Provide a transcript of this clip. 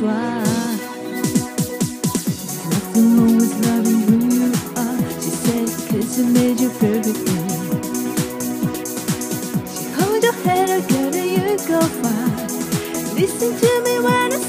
why. Nothing wrong with loving who you are, she said, 'cause you made you perfectly. She hold your head together, you go far. Listen to me when I